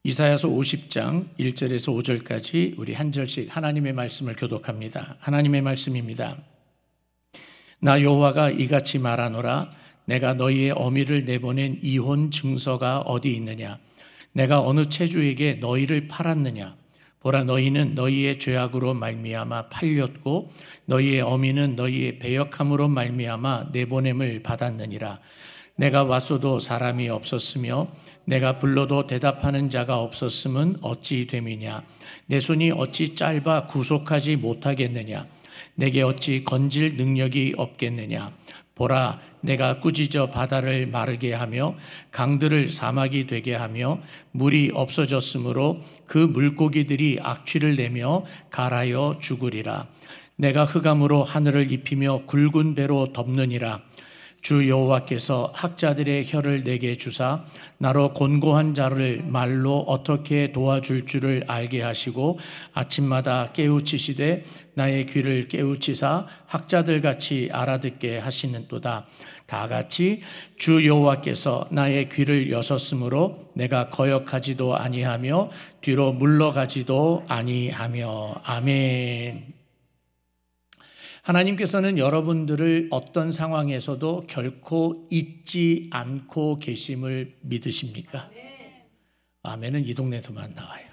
이사야서 50장 1절에서 5절까지 우리 한 절씩 하나님의 말씀을 교독합니다. 하나님의 말씀입니다. 나 여호와가 이같이 말하노라. 내가 너희의 어미를 내보낸 이혼 증서가 어디 있느냐? 내가 어느 체주에게 너희를 팔았느냐? 보라, 너희는 너희의 죄악으로 말미암아 팔렸고 너희의 어미는 너희의 배역함으로 말미암아 내보냄을 받았느니라. 내가 왔어도 사람이 없었으며 내가 불러도 대답하는 자가 없었음은 어찌 됨이냐? 내 손이 어찌 짧아 구속하지 못하겠느냐? 내게 어찌 건질 능력이 없겠느냐? 보라, 내가 꾸짖어 바다를 마르게 하며 강들을 사막이 되게 하며 물이 없어졌으므로 그 물고기들이 악취를 내며 갈아여 죽으리라. 내가 흑암으로 하늘을 입히며 굵은 배로 덮느니라. 주 여호와께서 학자들의 혀를 내게 주사 나로 곤고한 자를 말로 어떻게 도와줄 줄을 알게 하시고 아침마다 깨우치시되 나의 귀를 깨우치사 학자들같이 알아듣게 하시는도다. 다같이 주 여호와께서 나의 귀를 여셨으므로 내가 거역하지도 아니하며 뒤로 물러가지도 아니하며. 아멘. 하나님께서는 여러분들을 어떤 상황에서도 결코 잊지 않고 계심을 믿으십니까? 아멘은 이 동네에서만 나와요.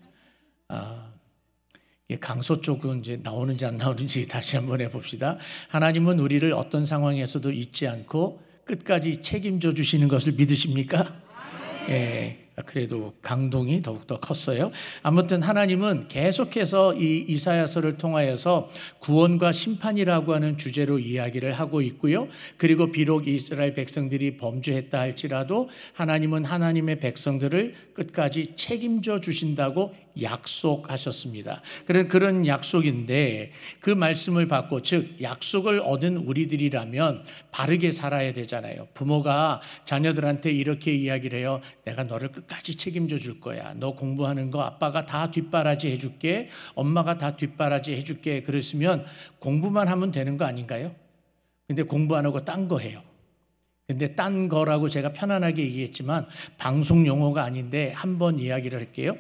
강서 쪽은 이제 나오는지 안 나오는지 다시 한번 해봅시다. 하나님은 우리를 어떤 상황에서도 잊지 않고 끝까지 책임져 주시는 것을 믿으십니까? 예. 그래도 강동이 더욱더 컸어요. 아무튼 하나님은 계속해서 이 이사야서를 통하여서 구원과 심판이라고 하는 주제로 이야기를 하고 있고요. 그리고 비록 이스라엘 백성들이 범죄했다 할지라도 하나님은 하나님의 백성들을 끝까지 책임져 주신다고 약속하셨습니다. 그런 약속인데 그 말씀을 받고, 즉 약속을 얻은 우리들이라면 바르게 살아야 되잖아요. 부모가 자녀들한테 이렇게 이야기를 해요. 내가 너를 끝까지 책임져 줄 거야. 너 공부하는 거 아빠가 다 뒷바라지 해줄게. 엄마가 다 뒷바라지 해줄게. 그랬으면 공부만 하면 되는 거 아닌가요? 근데 공부 안 하고 딴 거 해요. 근데 딴 거라고 제가 편안하게 얘기했지만 방송 용어가 아닌데 한번 이야기를 할게요.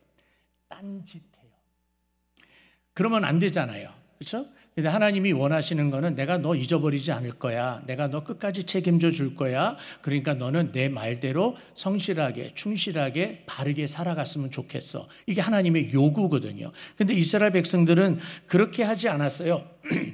딴짓해요. 그러면 안 되잖아요. 그렇죠? 근데 하나님이 원하시는 거는 내가 너 잊어버리지 않을 거야. 내가 너 끝까지 책임져 줄 거야. 그러니까 너는 내 말대로 성실하게, 충실하게, 바르게 살아갔으면 좋겠어. 이게 하나님의 요구거든요. 근데 이스라엘 백성들은 그렇게 하지 않았어요.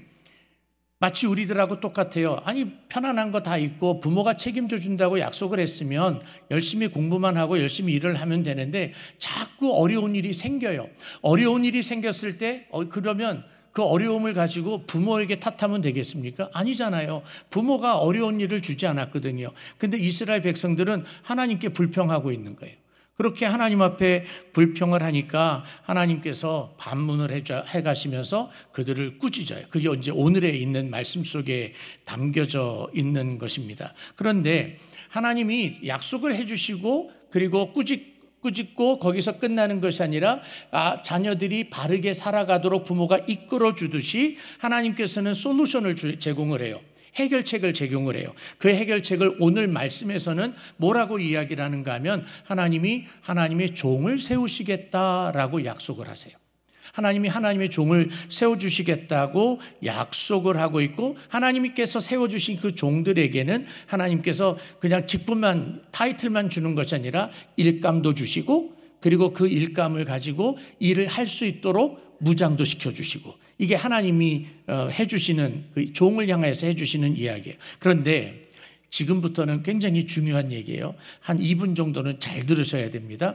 마치 우리들하고 똑같아요. 아니, 편안한 거 다 있고 부모가 책임져 준다고 약속을 했으면 열심히 공부만 하고 열심히 일을 하면 되는데 자꾸 어려운 일이 생겨요. 어려운 일이 생겼을 때 그러면 그 어려움을 가지고 부모에게 탓하면 되겠습니까? 아니잖아요. 부모가 어려운 일을 주지 않았거든요. 근데 이스라엘 백성들은 하나님께 불평하고 있는 거예요. 그렇게 하나님 앞에 불평을 하니까 하나님께서 반문을 해가시면서 그들을 꾸짖어요. 그게 이제 오늘에 있는 말씀 속에 담겨져 있는 것입니다. 그런데 하나님이 약속을 해주시고 그리고 꾸짖고 거기서 끝나는 것이 아니라 자녀들이 바르게 살아가도록 부모가 이끌어 주듯이 하나님께서는 솔루션을 제공을 해요. 해결책을 제공을 해요. 그 해결책을 오늘 말씀에서는 뭐라고 이야기를 하는가 하면 하나님이 하나님의 종을 세우시겠다라고 약속을 하세요. 하나님이 하나님의 종을 세워주시겠다고 약속을 하고 있고, 하나님께서 세워주신 그 종들에게는 하나님께서 그냥 직분만, 타이틀만 주는 것이 아니라 일감도 주시고, 그리고 그 일감을 가지고 일을 할 수 있도록 무장도 시켜주시고, 이게 하나님이 해주시는, 그 종을 향해서 해주시는 이야기예요. 그런데 지금부터는 굉장히 중요한 얘기예요. 한 2분 정도는 잘 들으셔야 됩니다.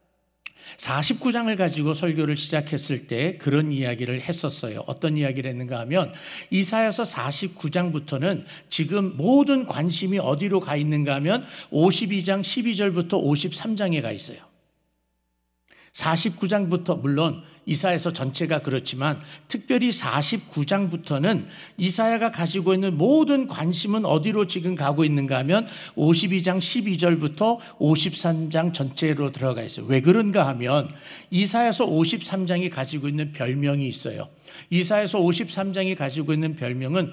49장을 가지고 설교를 시작했을 때 그런 이야기를 했었어요. 어떤 이야기를 했는가 하면 이사야서 49장부터는 지금 모든 관심이 어디로 가 있는가 하면 52장 12절부터 53장에 가 있어요. 49장부터 물론 이사야서 전체가 그렇지만 특별히 49장부터는 이사야가 가지고 있는 모든 관심은 어디로 지금 가고 있는가 하면 52장 12절부터 53장 전체로 들어가 있어요. 왜 그런가 하면 이사야서 53장이 가지고 있는 별명이 있어요. 이사야서 53장이 가지고 있는 별명은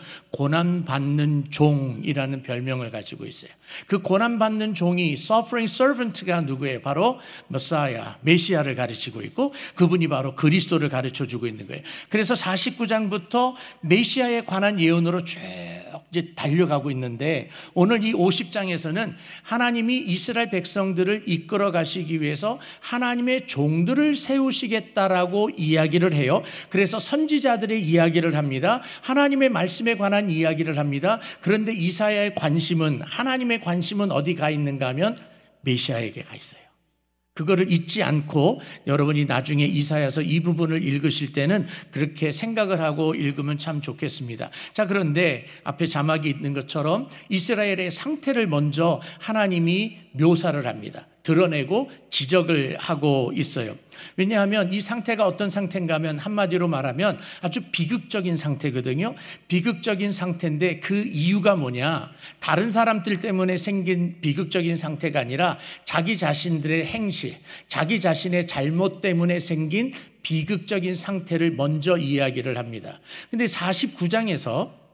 고난받는 종이라는 별명을 가지고 있어요. 그 고난받는 종이 suffering servant가 누구예요? 바로 메시아, 메시아를 가르치고 있고 그분이 바로 그리스도를 가르쳐주고 있는 거예요. 그래서 49장부터 메시아에 관한 예언으로 쭉 이제 달려가고 있는데 오늘 이 50장에서는 하나님이 이스라엘 백성들을 이끌어 가시기 위해서 하나님의 종들을 세우시겠다라고 이야기를 해요. 그래서 선지자들의 이야기를 합니다. 하나님의 말씀에 관한 이야기를 합니다. 그런데 이사야의 관심은, 하나님의 관심은 어디 가 있는가 하면 메시아에게 가 있어요. 그거를 잊지 않고 여러분이 나중에 이사야서 이 부분을 읽으실 때는 그렇게 생각을 하고 읽으면 참 좋겠습니다. 자, 그런데 앞에 자막이 있는 것처럼 이스라엘의 상태를 먼저 하나님이 묘사를 합니다. 드러내고 지적을 하고 있어요. 왜냐하면 이 상태가 어떤 상태인가 하면 한마디로 말하면 아주 비극적인 상태거든요. 비극적인 상태인데 그 이유가 뭐냐? 다른 사람들 때문에 생긴 비극적인 상태가 아니라 자기 자신들의 행실, 자기 자신의 잘못 때문에 생긴 비극적인 상태를 먼저 이야기를 합니다. 근데 49장에서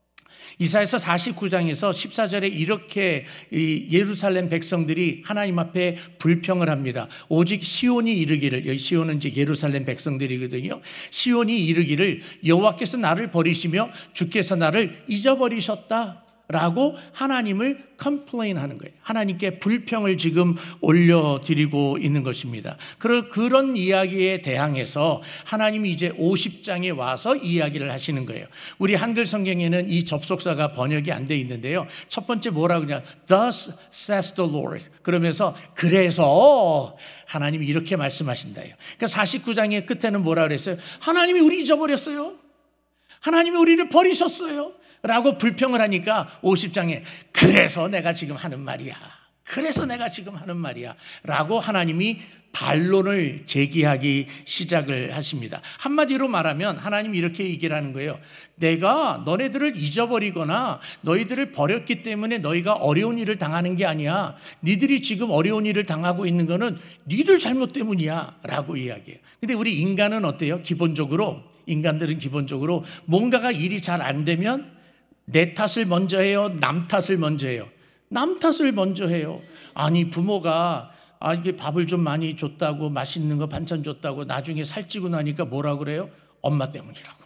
이사야서 49장에서 14절에 이렇게 예루살렘 백성들이 하나님 앞에 불평을 합니다. 오직 시온이 이르기를, 여기 시온은 이제 예루살렘 백성들이거든요. 시온이 이르기를 여호와께서 나를 버리시며 주께서 나를 잊어버리셨다 라고 하나님을 컴플레인하는 거예요. 하나님께 불평을 지금 올려드리고 있는 것입니다. 그런 이야기에 대항해서 하나님이 이제 50장에 와서 이야기를 하시는 거예요. 우리 한글 성경에는 이 접속사가 번역이 안 돼 있는데요. 첫 번째 뭐라고 그러냐? Thus says the Lord. 그러면서 그래서 하나님이 이렇게 말씀하신다요. 그러니까 49장의 끝에는 뭐라 그랬어요? 하나님이 우리 잊어버렸어요. 하나님이 우리를 버리셨어요. 라고 불평을 하니까 50장에 그래서 내가 지금 하는 말이야. 그래서 내가 지금 하는 말이야. 라고 하나님이 반론을 제기하기 시작을 하십니다. 한마디로 말하면 하나님이 이렇게 얘기를 하는 거예요. 내가 너네들을 잊어버리거나 너희들을 버렸기 때문에 너희가 어려운 일을 당하는 게 아니야. 니들이 지금 어려운 일을 당하고 있는 거는 니들 잘못 때문이야. 라고 이야기해요. 근데 우리 인간은 어때요? 인간들은 기본적으로 뭔가가 일이 잘 안 되면 내 탓을 먼저 해요? 남 탓을 먼저 해요? 남 탓을 먼저 해요. 아니 부모가 이게 밥을 좀 많이 줬다고 맛있는 거 반찬 줬다고 나중에 살찌고 나니까 뭐라 그래요? 엄마 때문이라고.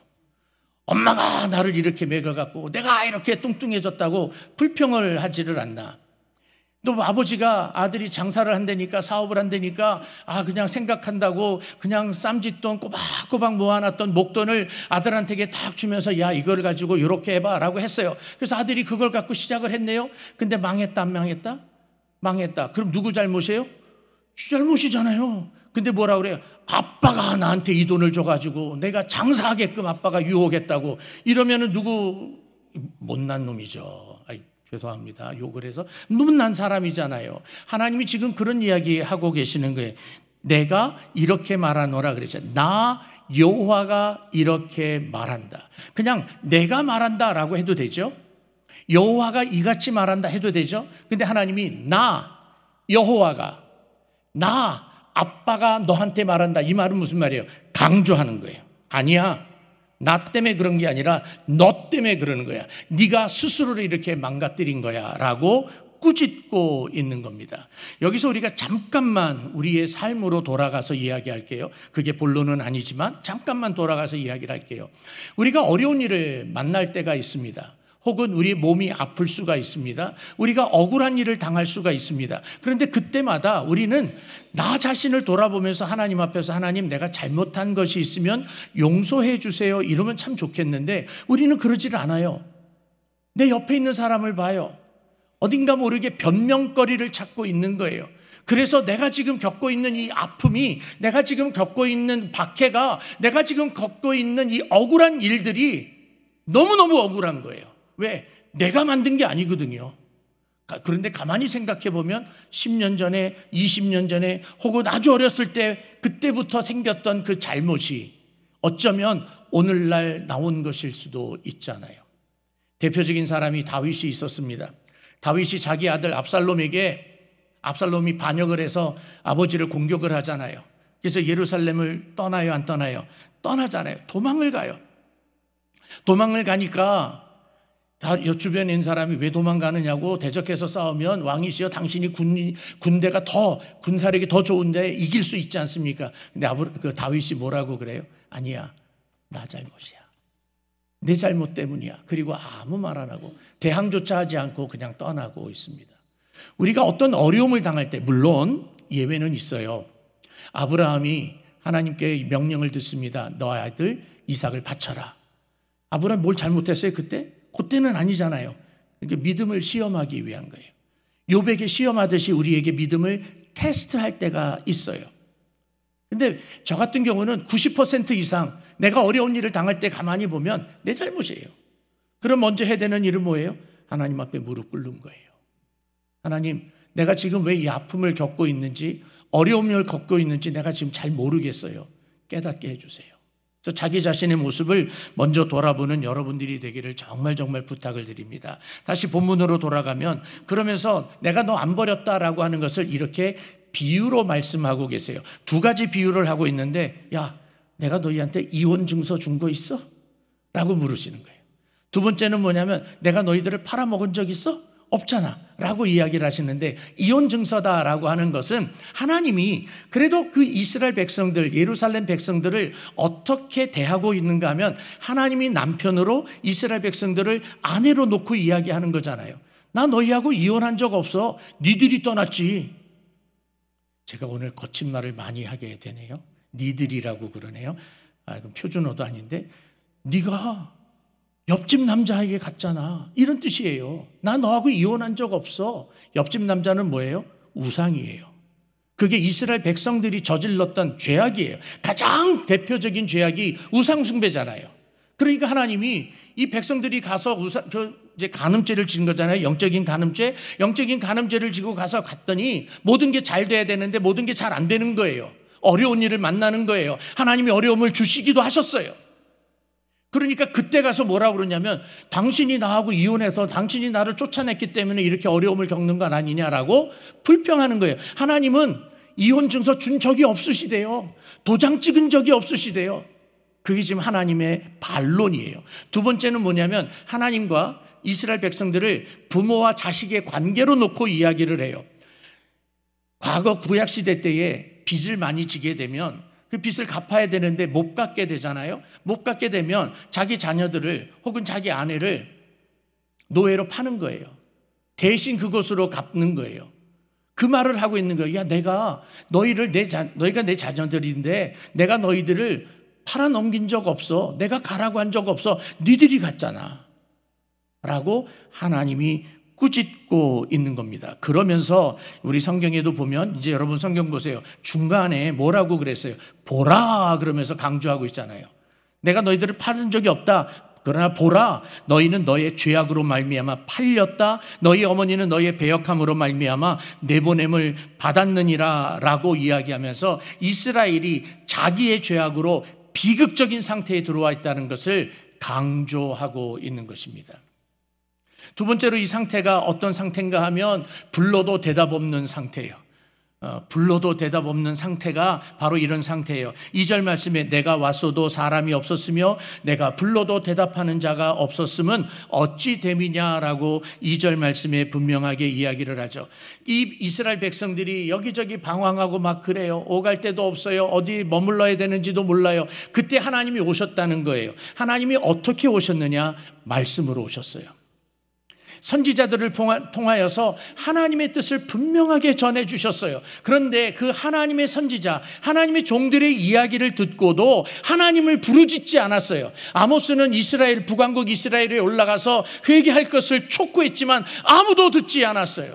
엄마가 나를 이렇게 먹여갖고 내가 이렇게 뚱뚱해졌다고 불평을 하지를 않나. 또 아버지가 아들이 장사를 한다니까 사업을 한다니까 그냥 생각한다고 그냥 쌈짓돈 꼬박꼬박 모아놨던 목돈을 아들한테 탁 주면서 야 이걸 가지고 이렇게 해봐 라고 했어요. 그래서 아들이 그걸 갖고 시작을 했네요. 근데 망했다 안 망했다? 망했다. 그럼 누구 잘못이에요? 지 잘못이잖아요. 근데 뭐라 그래요? 아빠가 나한테 이 돈을 줘가지고 내가 장사하게끔 아빠가 유혹했다고 이러면은 누구 못난 놈이죠. 죄송합니다. 욕을 해서 못난 사람이잖아요. 하나님이 지금 그런 이야기 하고 계시는 거예요. 내가 이렇게 말하노라 그랬죠. 나 여호와가 이렇게 말한다. 그냥 내가 말한다라고 해도 되죠. 여호와가 이같이 말한다 해도 되죠. 근데 하나님이 나 여호와가 나 아빠가 너한테 말한다. 이 말은 무슨 말이에요? 강조하는 거예요. 아니야. 나 때문에 그런 게 아니라 너 때문에 그러는 거야. 네가 스스로를 이렇게 망가뜨린 거야 라고 꾸짖고 있는 겁니다. 여기서 우리가 잠깐만 우리의 삶으로 돌아가서 이야기할게요. 그게 본론은 아니지만 잠깐만 돌아가서 이야기를 할게요. 우리가 어려운 일을 만날 때가 있습니다. 혹은 우리 몸이 아플 수가 있습니다. 우리가 억울한 일을 당할 수가 있습니다. 그런데 그때마다 우리는 나 자신을 돌아보면서 하나님 앞에서 하나님 내가 잘못한 것이 있으면 용서해 주세요 이러면 참 좋겠는데 우리는 그러질 않아요. 내 옆에 있는 사람을 봐요. 어딘가 모르게 변명거리를 찾고 있는 거예요. 그래서 내가 지금 겪고 있는 이 아픔이 내가 지금 겪고 있는 박해가 내가 지금 겪고 있는 이 억울한 일들이 너무너무 억울한 거예요. 왜? 내가 만든 게 아니거든요. 그런데 가만히 생각해 보면 10년 전에, 20년 전에 혹은 아주 어렸을 때 그때부터 생겼던 그 잘못이 어쩌면 오늘날 나온 것일 수도 있잖아요. 대표적인 사람이 다윗이 있었습니다. 다윗이 자기 아들 압살롬이 반역을 해서 아버지를 공격을 하잖아요. 그래서 예루살렘을 떠나요, 안 떠나요? 떠나잖아요. 도망을 가요. 도망을 가니까 다 주변에 있는 사람이 왜 도망가느냐고, 대적해서 싸우면 왕이시여 당신이 군대가 더 군사력이 더 좋은데 이길 수 있지 않습니까? 근데 다윗이 뭐라고 그래요? 아니야, 나 잘못이야. 내 잘못 때문이야. 그리고 아무 말 안 하고 대항조차 하지 않고 그냥 떠나고 있습니다. 우리가 어떤 어려움을 당할 때, 물론 예외는 있어요. 아브라함이 하나님께 명령을 듣습니다. 너 아들 이삭을 바쳐라. 아브라함 뭘 잘못했어요 그때? 그때는 아니잖아요. 그러니까 믿음을 시험하기 위한 거예요. 욥에게 시험하듯이 우리에게 믿음을 테스트할 때가 있어요. 근데 저 같은 경우는 90% 이상 내가 어려운 일을 당할 때 가만히 보면 내 잘못이에요. 그럼 먼저 해야 되는 일은 뭐예요? 하나님 앞에 무릎 꿇는 거예요. 하나님, 내가 지금 왜 이 아픔을 겪고 있는지, 어려움을 겪고 있는지 내가 지금 잘 모르겠어요. 깨닫게 해주세요. 그래서 자기 자신의 모습을 먼저 돌아보는 여러분들이 되기를 정말 부탁을 드립니다. 다시 본문으로 돌아가면, 그러면서 내가 너 안 버렸다라고 하는 것을 이렇게 비유로 말씀하고 계세요. 두 가지 비유를 하고 있는데, 야, 내가 너희한테 이혼 증서 준 거 있어? 라고 물으시는 거예요. 두 번째는 뭐냐면, 내가 너희들을 팔아먹은 적 있어? 없잖아 라고 이야기를 하시는데, 이혼 증서다라고 하는 것은 하나님이 그래도 그 이스라엘 백성들, 예루살렘 백성들을 어떻게 대하고 있는가 하면, 하나님이 남편으로 이스라엘 백성들을 아내로 놓고 이야기하는 거잖아요. 나 너희하고 이혼한 적 없어. 니들이 떠났지. 제가 오늘 거친 말을 많이 하게 되네요. 니들이라고 그러네요. 그럼 표준어도 아닌데, 네가 옆집 남자에게 갔잖아, 이런 뜻이에요. 나 너하고 이혼한 적 없어. 옆집 남자는 뭐예요? 우상이에요. 그게 이스라엘 백성들이 저질렀던 죄악이에요. 가장 대표적인 죄악이 우상 숭배잖아요. 그러니까 하나님이 이 백성들이 가서 이제 간음죄를 지은 거잖아요. 영적인 간음죄를 지고 갔더니 모든 게 잘 돼야 되는데 모든 게 잘 안 되는 거예요. 어려운 일을 만나는 거예요. 하나님이 어려움을 주시기도 하셨어요. 그러니까 그때 가서 뭐라고 그러냐면, 당신이 나하고 이혼해서 당신이 나를 쫓아냈기 때문에 이렇게 어려움을 겪는 건 아니냐라고 불평하는 거예요. 하나님은 이혼 증서 준 적이 없으시대요. 도장 찍은 적이 없으시대요. 그게 지금 하나님의 반론이에요. 두 번째는 뭐냐면, 하나님과 이스라엘 백성들을 부모와 자식의 관계로 놓고 이야기를 해요. 과거 구약시대 때에 빚을 많이 지게 되면 그 빚을 갚아야 되는데 못 갚게 되잖아요. 못 갚게 되면 자기 자녀들을 혹은 자기 아내를 노예로 파는 거예요. 대신 그것으로 갚는 거예요. 그 말을 하고 있는 거예요. 야, 내가 너희가 내 자녀들인데 내가 너희들을 팔아넘긴 적 없어. 내가 가라고 한 적 없어. 니들이 갔잖아 라고 하나님이 꾸짖고 있는 겁니다. 그러면서 우리 성경에도 보면, 이제 여러분 성경 보세요. 중간에 뭐라고 그랬어요? 보라 그러면서 강조하고 있잖아요. 내가 너희들을 팔은 적이 없다. 그러나 보라, 너희는 너의 죄악으로 말미암아 팔렸다. 너희 어머니는 너의 배역함으로 말미암아 내보냄을 받았느니라 라고 이야기하면서 이스라엘이 자기의 죄악으로 비극적인 상태에 들어와 있다는 것을 강조하고 있는 것입니다. 두 번째로 이 상태가 어떤 상태인가 하면, 불러도 대답 없는 상태예요. 불러도 대답 없는 상태가 바로 이런 상태예요. 2절 말씀에 내가 왔어도 사람이 없었으며 내가 불러도 대답하는 자가 없었음은 어찌 됨이냐라고 2절 말씀에 분명하게 이야기를 하죠. 이 이스라엘 백성들이 여기저기 방황하고 막 그래요. 오갈 데도 없어요. 어디 머물러야 되는지도 몰라요. 그때 하나님이 오셨다는 거예요. 하나님이 어떻게 오셨느냐? 말씀으로 오셨어요. 선지자들을 통하여서 하나님의 뜻을 분명하게 전해주셨어요. 그런데 그 하나님의 선지자, 하나님의 종들의 이야기를 듣고도 하나님을 부르짖지 않았어요. 아모스는 북왕국 이스라엘에 올라가서 회개할 것을 촉구했지만 아무도 듣지 않았어요.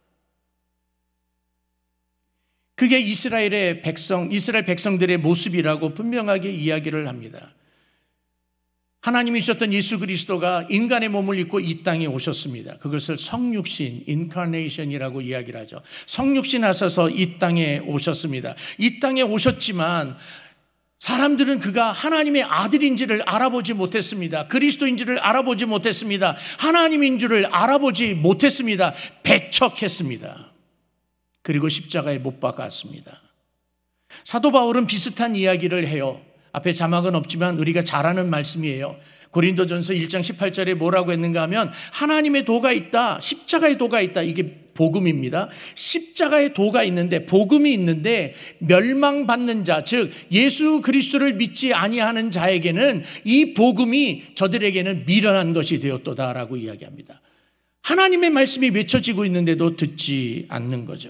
그게 이스라엘 백성들의 모습이라고 분명하게 이야기를 합니다. 하나님이셨던 예수 그리스도가 인간의 몸을 입고 이 땅에 오셨습니다. 그것을 성육신, 인카네이션이라고 이야기를 하죠. 성육신 하셔서 이 땅에 오셨습니다. 이 땅에 오셨지만 사람들은 그가 하나님의 아들인지를 알아보지 못했습니다. 그리스도인지를 알아보지 못했습니다. 하나님인 줄을 알아보지 못했습니다. 배척했습니다. 그리고 십자가에 못 박았습니다. 사도 바울은 비슷한 이야기를 해요. 앞에 자막은 없지만 우리가 잘 아는 말씀이에요. 고린도전서 1장 18절에 뭐라고 했는가 하면 하나님의 도가 있다, 십자가의 도가 있다. 이게 복음입니다. 십자가의 도가 있는데, 복음이 있는데 멸망받는 자, 즉 예수 그리스도를 믿지 아니하는 자에게는 이 복음이 저들에게는 미련한 것이 되었도다라고 이야기합니다. 하나님의 말씀이 외쳐지고 있는데도 듣지 않는 거죠.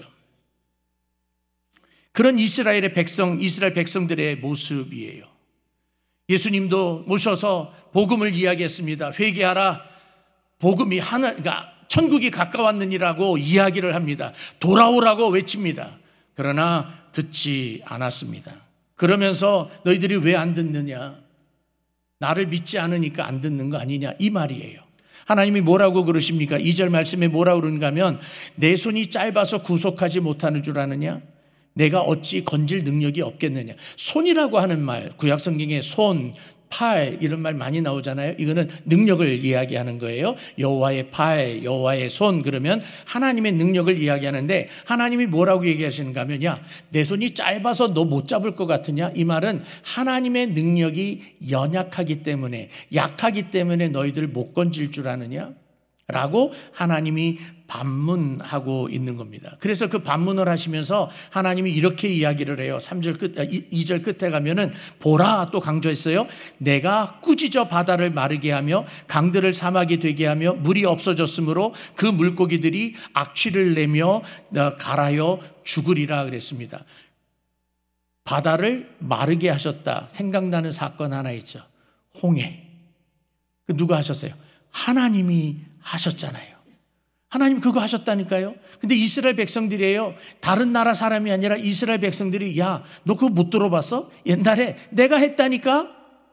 그런 이스라엘 백성들의 모습이에요. 예수님도 모셔서 복음을 이야기했습니다. 회개하라. 복음이 그러니까 천국이 가까웠느니라고 이야기를 합니다. 돌아오라고 외칩니다. 그러나 듣지 않았습니다. 그러면서 너희들이 왜 안 듣느냐? 나를 믿지 않으니까 안 듣는 거 아니냐? 이 말이에요. 하나님이 뭐라고 그러십니까? 2절 말씀에 뭐라고 그러는가 하면 내 손이 짧아서 구속하지 못하는 줄 아느냐? 내가 어찌 건질 능력이 없겠느냐. 손이라고 하는 말, 구약 성경에 손, 팔 이런 말 많이 나오잖아요. 이거는 능력을 이야기하는 거예요. 여호와의 팔, 여호와의 손 그러면 하나님의 능력을 이야기하는데 하나님이 뭐라고 얘기하시는가 하면 야, 내 손이 짧아서 너 못 잡을 것 같으냐? 이 말은 하나님의 능력이 연약하기 때문에, 약하기 때문에 너희들 못 건질 줄 아느냐? 라고 하나님이 반문하고 있는 겁니다. 그래서 그 반문을 하시면서 하나님이 이렇게 이야기를 해요. 2절 끝에 가면은 보라 또 강조했어요. 내가 꾸짖어 바다를 마르게 하며 강들을 사막이 되게 하며 물이 없어졌으므로 그 물고기들이 악취를 내며 갈아여 죽으리라 그랬습니다. 바다를 마르게 하셨다. 생각나는 사건 하나 있죠. 홍해. 그 누가 하셨어요? 하나님이 하셨잖아요. 하나님 그거 하셨다니까요. 근데 이스라엘 백성들이에요. 다른 나라 사람이 아니라 이스라엘 백성들이 야, 너 그거 못 들어봤어? 옛날에 내가 했다니까?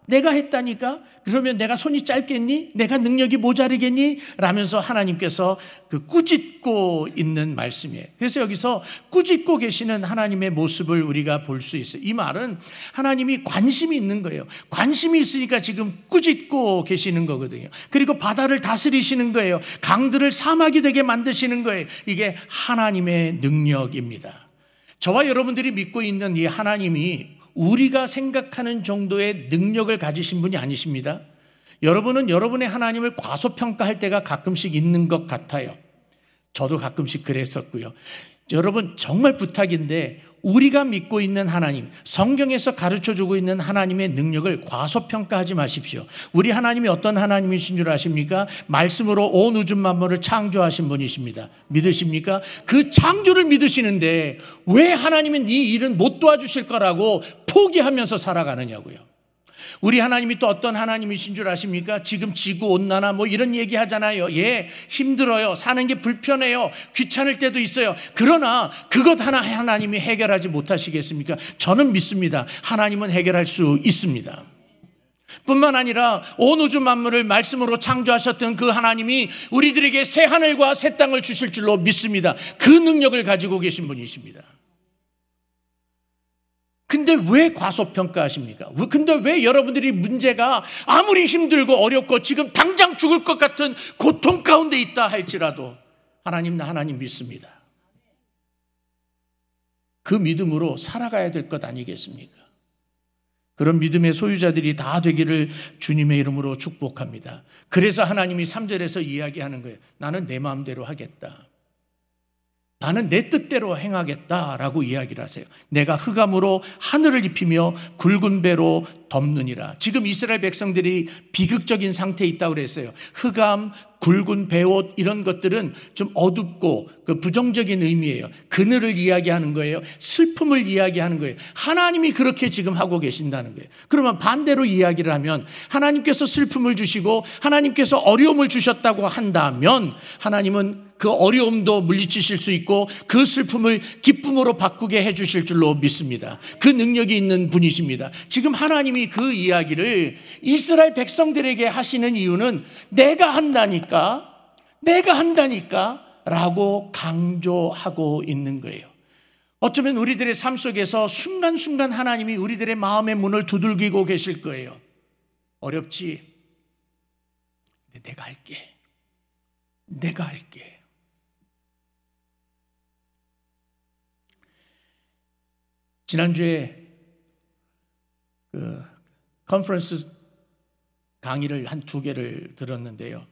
그러면 내가 손이 짧겠니? 내가 능력이 모자르겠니? 라면서 하나님께서 그 꾸짖고 있는 말씀이에요. 그래서 여기서 꾸짖고 계시는 하나님의 모습을 우리가 볼 수 있어요. 이 말은 하나님이 관심이 있는 거예요. 관심이 있으니까 지금 꾸짖고 계시는 거거든요. 그리고 바다를 다스리시는 거예요. 강들을 사막이 되게 만드시는 거예요. 이게 하나님의 능력입니다. 저와 여러분들이 믿고 있는 이 하나님이 우리가 생각하는 정도의 능력을 가지신 분이 아니십니다. 여러분은 여러분의 하나님을 과소평가할 때가 가끔씩 있는 것 같아요. 저도 가끔씩 그랬었고요. 여러분 정말 부탁인데 우리가 믿고 있는 하나님, 성경에서 가르쳐주고 있는 하나님의 능력을 과소평가하지 마십시오. 우리 하나님이 어떤 하나님이신 줄 아십니까? 말씀으로 온 우주 만물을 창조하신 분이십니다. 믿으십니까? 그 창조를 믿으시는데 왜 하나님은 이 일은 못 도와주실 거라고 포기하면서 살아가느냐고요. 우리 하나님이 또 어떤 하나님이신 줄 아십니까? 지금 지구온난화 뭐 이런 얘기 하잖아요. 예, 힘들어요. 사는 게 불편해요. 귀찮을 때도 있어요. 그러나 그것 하나 하나님이 해결하지 못하시겠습니까? 저는 믿습니다. 하나님은 해결할 수 있습니다. 뿐만 아니라 온 우주 만물을 말씀으로 창조하셨던 그 하나님이 우리들에게 새 하늘과 새 땅을 주실 줄로 믿습니다. 그 능력을 가지고 계신 분이십니다. 근데 왜 과소평가하십니까? 근데 왜 여러분들이 문제가 아무리 힘들고 어렵고 지금 당장 죽을 것 같은 고통 가운데 있다 할지라도 하나님 믿습니다. 그 믿음으로 살아가야 될 것 아니겠습니까? 그런 믿음의 소유자들이 다 되기를 주님의 이름으로 축복합니다. 그래서 하나님이 3절에서 이야기하는 거예요. 나는 내 마음대로 하겠다. 나는 내 뜻대로 행하겠다라고 이야기를 하세요. 내가 흑암으로 하늘을 입히며 굵은 배로 덮느니라. 지금 이스라엘 백성들이 비극적인 상태에 있다고 그랬어요. 흑암, 굵은 배옷 이런 것들은 좀 어둡고 그 부정적인 의미예요. 그늘을 이야기하는 거예요. 슬픔을 이야기하는 거예요. 하나님이 그렇게 지금 하고 계신다는 거예요. 그러면 반대로 이야기를 하면 하나님께서 슬픔을 주시고 하나님께서 어려움을 주셨다고 한다면 하나님은 그 어려움도 물리치실 수 있고 그 슬픔을 기쁨으로 바꾸게 해주실 줄로 믿습니다. 그 능력이 있는 분이십니다. 지금 하나님이 그 이야기를 이스라엘 백성들에게 하시는 이유는 내가 한다니까 라고 강조하고 있는 거예요. 어쩌면 우리들의 삶 속에서 순간순간 하나님이 우리들의 마음의 문을 두들기고 계실 거예요. 어렵지? 근데 내가 할게. 지난주에 그 컨퍼런스 강의를 한 2개를 들었는데요.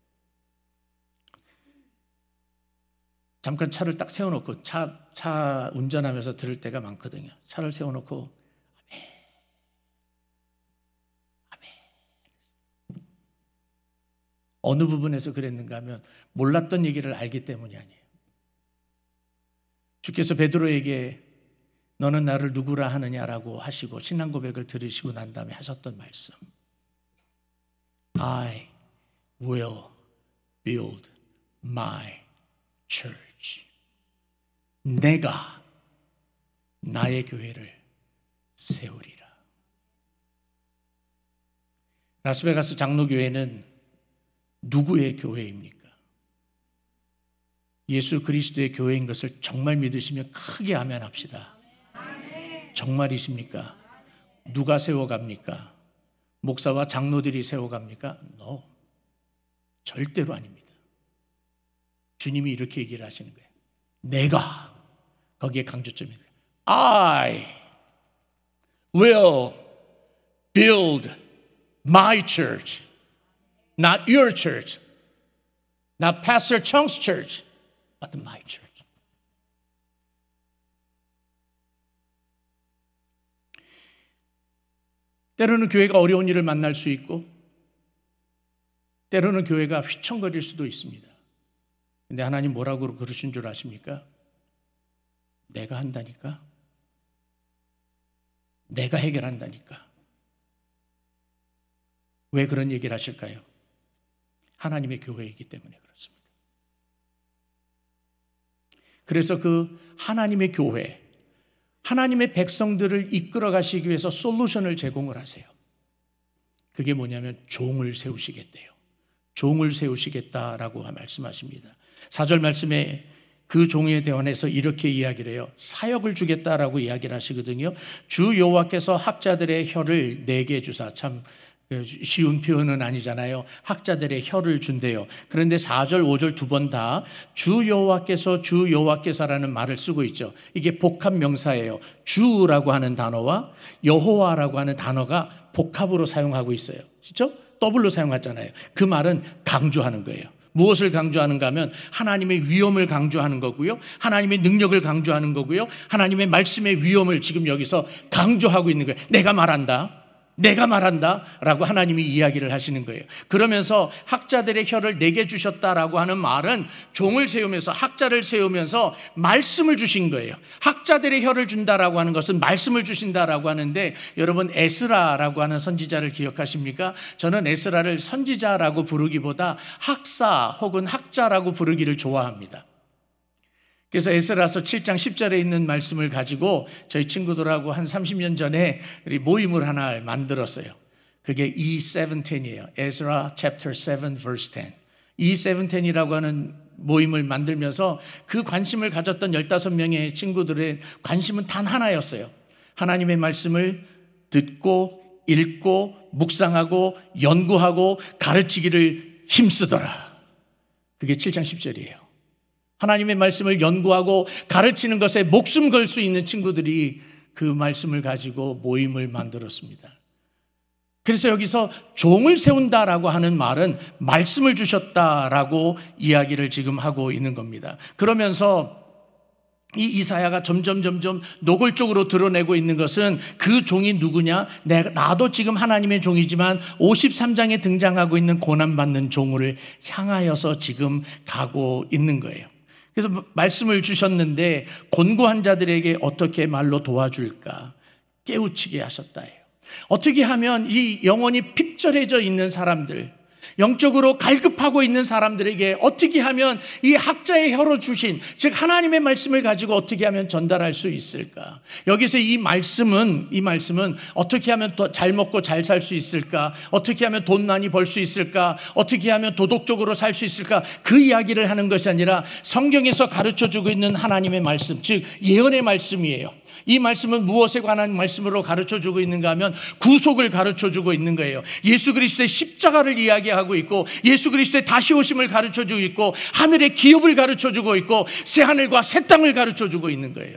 잠깐 차를 딱 세워놓고 차 운전하면서 들을 때가 많거든요. 차를 세워놓고 아멘. 어느 부분에서 그랬는가 하면 몰랐던 얘기를 알기 때문이 아니에요. 주께서 베드로에게 너는 나를 누구라 하느냐라고 하시고 신앙 고백을 들으시고 난 다음에 하셨던 말씀. I will build my church. 내가 나의 교회를 세우리라. 라스베가스 장로교회는 누구의 교회입니까? 예수 그리스도의 교회인 것을 정말 믿으시면 크게 아멘 합시다. 정말이십니까? 누가 세워갑니까? 목사와 장로들이 세워갑니까? No. 절대로 아닙니다. 주님이 이렇게 얘기를 하시는 거예요. 내가, 거기에 강조점이 있어요. I will build my church. Not your church. Not Pastor Chung's church. But my church. 때로는 교회가 어려운 일을 만날 수 있고 때로는 교회가 휘청거릴 수도 있습니다. 근데 하나님 뭐라고 그러신 줄 아십니까? 내가 한다니까. 내가 해결한다니까. 왜 그런 얘기를 하실까요? 하나님의 교회이기 때문에 그렇습니다. 그래서 그 하나님의 교회, 하나님의 백성들을 이끌어 가시기 위해서 솔루션을 제공을 하세요. 그게 뭐냐면 종을 세우시겠대요. 종을 세우시겠다라고 말씀하십니다. 4절 말씀에 그 종에 대원해서 이렇게 이야기를 해요. 사역을 주겠다라고 이야기를 하시거든요. 주 여호와께서 학자들의 혀를 내게 주사. 참 쉬운 표현은 아니잖아요. 학자들의 혀를 준대요. 그런데 4절, 5절 두 번 다 주 여호와께서라는 말을 쓰고 있죠. 이게 복합 명사예요. 주라고 하는 단어와 여호와라고 하는 단어가 복합으로 사용하고 있어요. 그렇죠? 더블로 사용하잖아요. 그 말은 강조하는 거예요. 무엇을 강조하는가 하면 하나님의 위엄을 강조하는 거고요. 하나님의 능력을 강조하는 거고요. 하나님의 말씀의 위엄을 지금 여기서 강조하고 있는 거예요. 내가 말한다 라고 하나님이 이야기를 하시는 거예요. 그러면서 학자들의 혀를 내게 주셨다라고 하는 말은 종을 세우면서 학자를 세우면서 말씀을 주신 거예요. 학자들의 혀를 준다라고 하는 것은 말씀을 주신다라고 하는데 여러분 에스라라고 하는 선지자를 기억하십니까? 저는 에스라를 선지자라고 부르기보다 학사 혹은 학자라고 부르기를 좋아합니다. 그래서 에스라서 7장 10절에 있는 말씀을 가지고 저희 친구들하고 한 30년 전에 우리 모임을 하나 만들었어요. 그게 E17이에요. 에스라 chapter 7 verse 10. E17이라고 하는 모임을 만들면서 그 관심을 가졌던 15명의 친구들의 관심은 단 하나였어요. 하나님의 말씀을 듣고 읽고 묵상하고 연구하고 가르치기를 힘쓰더라. 그게 7장 10절이에요. 하나님의 말씀을 연구하고 가르치는 것에 목숨 걸 수 있는 친구들이 그 말씀을 가지고 모임을 만들었습니다. 그래서 여기서 종을 세운다라고 하는 말은 말씀을 주셨다라고 이야기를 지금 하고 있는 겁니다. 그러면서 이 이사야가 점점 노골적으로 드러내고 있는 것은 그 종이 누구냐? 나도 지금 하나님의 종이지만 53장에 등장하고 있는 고난받는 종을 향하여서 지금 가고 있는 거예요. 그래서 말씀을 주셨는데 곤고한 자들에게 어떻게 말로 도와줄까? 깨우치게 하셨다예요. 어떻게 하면 이 영혼이 핍절해져 있는 사람들, 영적으로 갈급하고 있는 사람들에게 어떻게 하면 이 학자의 혀로 주신, 즉 하나님의 말씀을 가지고 어떻게 하면 전달할 수 있을까? 여기서 이 말씀은 어떻게 하면 더 잘 먹고 잘 살 수 있을까? 어떻게 하면 돈 많이 벌 수 있을까? 어떻게 하면 도덕적으로 살 수 있을까? 그 이야기를 하는 것이 아니라 성경에서 가르쳐주고 있는 하나님의 말씀, 즉 예언의 말씀이에요. 이 말씀은 무엇에 관한 말씀으로 가르쳐주고 있는가 하면 구속을 가르쳐주고 있는 거예요. 예수 그리스도의 십자가를 이야기하고 있고, 예수 그리스도의 다시 오심을 가르쳐주고 있고, 하늘의 기업을 가르쳐주고 있고, 새하늘과 새 땅을 가르쳐주고 있는 거예요.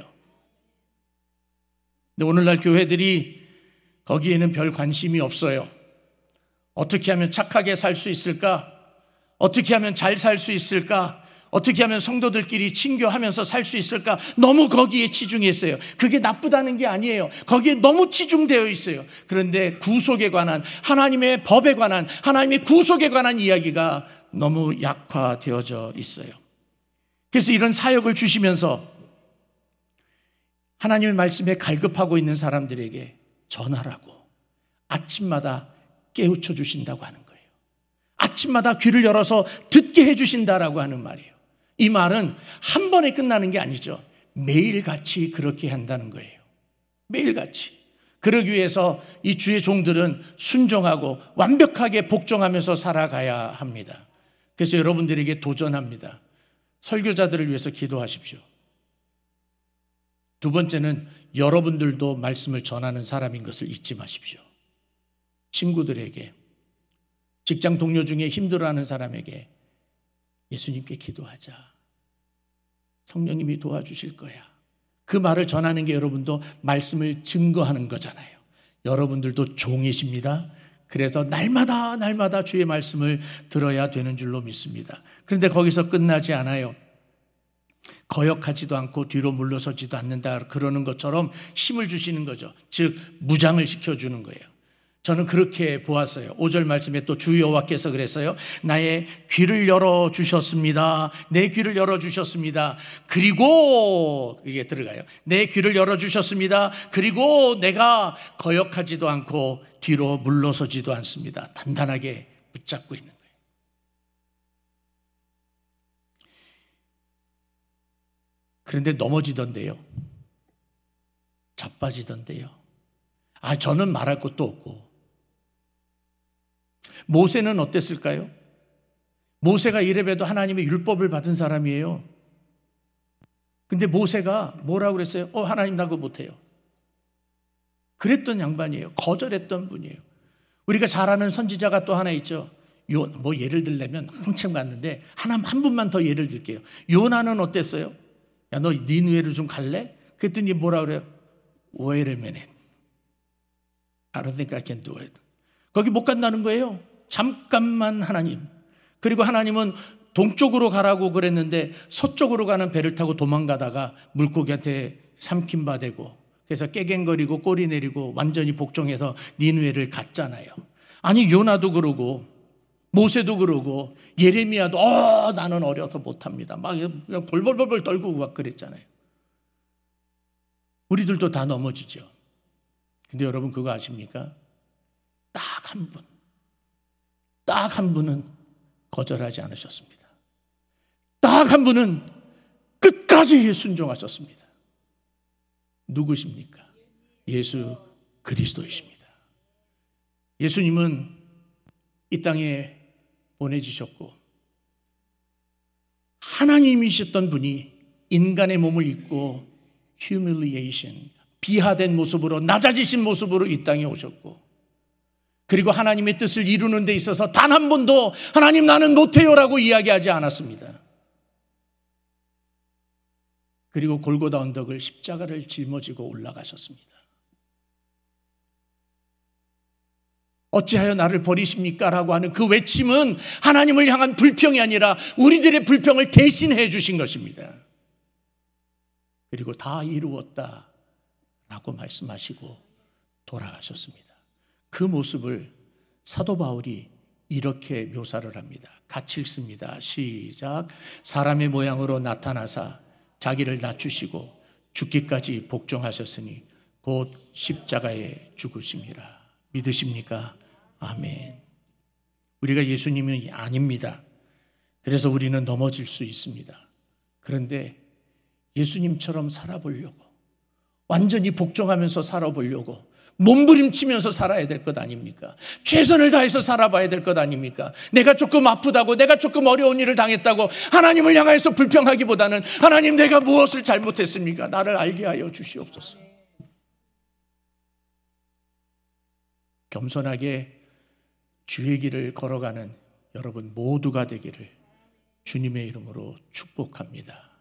근데 오늘날 교회들이 거기에는 별 관심이 없어요. 어떻게 하면 착하게 살 수 있을까? 어떻게 하면 잘 살 수 있을까? 어떻게 하면 성도들끼리 친교하면서 살 수 있을까? 너무 거기에 치중했어요. 그게 나쁘다는 게 아니에요. 거기에 너무 치중되어 있어요. 그런데 구속에 관한, 하나님의 법에 관한, 하나님의 구속에 관한 이야기가 너무 약화되어져 있어요. 그래서 이런 사역을 주시면서 하나님의 말씀에 갈급하고 있는 사람들에게 전하라고 아침마다 깨우쳐 주신다고 하는 거예요. 아침마다 귀를 열어서 듣게 해주신다라고 하는 말이에요. 이 말은 한 번에 끝나는 게 아니죠. 매일같이 그렇게 한다는 거예요. 매일같이. 그러기 위해서 이 주의 종들은 순종하고 완벽하게 복종하면서 살아가야 합니다. 그래서 여러분들에게 도전합니다. 설교자들을 위해서 기도하십시오. 두 번째는 여러분들도 말씀을 전하는 사람인 것을 잊지 마십시오. 친구들에게, 직장 동료 중에 힘들어하는 사람에게 예수님께 기도하자. 성령님이 도와주실 거야. 그 말을 전하는 게 여러분도 말씀을 증거하는 거잖아요. 여러분들도 종이십니다. 그래서 날마다 주의 말씀을 들어야 되는 줄로 믿습니다. 그런데 거기서 끝나지 않아요. 거역하지도 않고 뒤로 물러서지도 않는다 그러는 것처럼 힘을 주시는 거죠. 즉 무장을 시켜주는 거예요. 저는 그렇게 보았어요. 5절 말씀에 또 주 여호와께서 그랬어요. 나의 귀를 열어주셨습니다. 내 귀를 열어주셨습니다. 그리고 이게 들어가요. 내 귀를 열어주셨습니다. 그리고 내가 거역하지도 않고 뒤로 물러서지도 않습니다. 단단하게 붙잡고 있는 거예요. 그런데 넘어지던데요. 자빠지던데요. 저는 말할 것도 없고. 모세는 어땠을까요? 모세가 이래봬도 하나님의 율법을 받은 사람이에요. 근데 모세가 뭐라고 그랬어요? 하나님 나 그거 못해요. 그랬던 양반이에요. 거절했던 분이에요. 우리가 잘 아는 선지자가 또 하나 있죠. 예를 들려면 한참 갔는데 한 분만 더 예를 들게요. 요나는 어땠어요? 야, 너 니느웨로 좀 갈래? 그랬더니 뭐라 그래요? Wait a minute. I don't think I can do it. 거기 못 간다는 거예요. 잠깐만 하나님. 그리고 하나님은 동쪽으로 가라고 그랬는데 서쪽으로 가는 배를 타고 도망가다가 물고기한테 삼킨 바 되고, 그래서 깨갱거리고 꼬리 내리고 완전히 복종해서 니느웨를 갔잖아요. 아니 요나도 그러고 모세도 그러고 예레미야도 나는 어려서 못합니다. 막 그냥 벌벌벌 떨고 막 그랬잖아요. 우리들도 다 넘어지죠. 근데 여러분 그거 아십니까? 딱 한 분은 거절하지 않으셨습니다. 딱 한 분은 끝까지 순종하셨습니다. 누구십니까? 예수 그리스도이십니다. 예수님은 이 땅에 보내주셨고 하나님이셨던 분이 인간의 몸을 입고 humiliation, 비하된 모습으로, 낮아지신 모습으로 이 땅에 오셨고, 그리고 하나님의 뜻을 이루는 데 있어서 단 한 번도 하나님 나는 못해요라고 이야기하지 않았습니다. 그리고 골고다 언덕을 십자가를 짊어지고 올라가셨습니다. 어찌하여 나를 버리십니까? 라고 하는 그 외침은 하나님을 향한 불평이 아니라 우리들의 불평을 대신해 주신 것입니다. 그리고 다 이루었다 라고 말씀하시고 돌아가셨습니다. 그 모습을 사도 바울이 이렇게 묘사를 합니다. 같이 읽습니다. 시작. 사람의 모양으로 나타나사 자기를 낮추시고 죽기까지 복종하셨으니 곧 십자가에 죽으심이라. 믿으십니까? 아멘. 우리가 예수님이 아닙니다. 그래서 우리는 넘어질 수 있습니다. 그런데 예수님처럼 살아보려고, 완전히 복종하면서 살아보려고 몸부림치면서 살아야 될 것 아닙니까? 최선을 다해서 살아봐야 될 것 아닙니까? 내가 조금 아프다고, 내가 조금 어려운 일을 당했다고 하나님을 향해서 불평하기보다는 하나님, 내가 무엇을 잘못했습니까? 나를 알게 하여 주시옵소서. 겸손하게 주의 길을 걸어가는 여러분 모두가 되기를 주님의 이름으로 축복합니다.